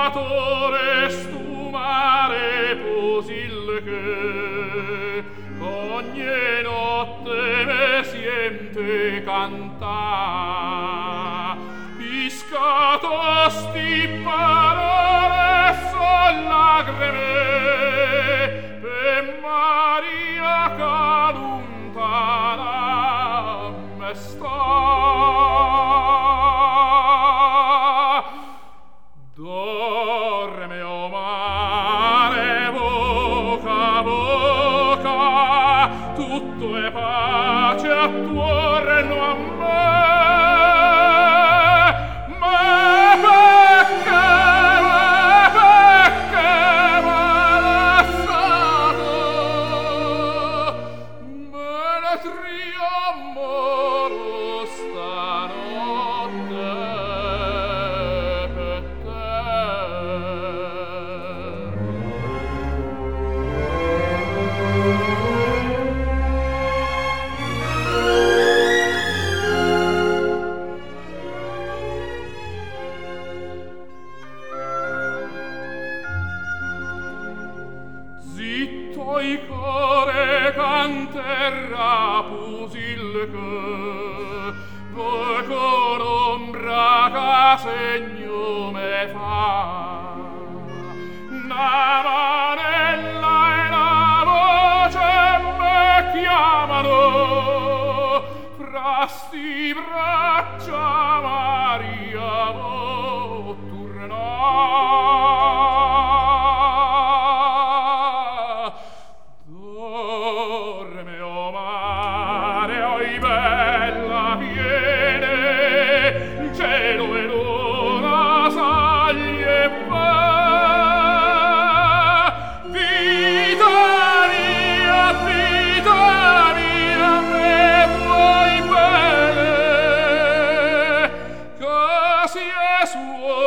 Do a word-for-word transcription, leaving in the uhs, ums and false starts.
pescatore stumare posil che ogni notte me siente cantare. Piscato sti parole son lagrime per Maria che lontana me sta. Dorme, o mare, boca, boca, tutto è pace attorno a me. Ma perché, ma perché m'ha lasciato? Me ne triamoro stanotte per te. Zitto i core canterà pusil che voi con ombra che segno me fa. Una manella e la voce me chiamano fra sti braccia Maria vo tornare. Dorme, o mare, oi bella viene, il cielo e l'una saglie va. Vita mia, vita mia, me vuoi bene, che si è suo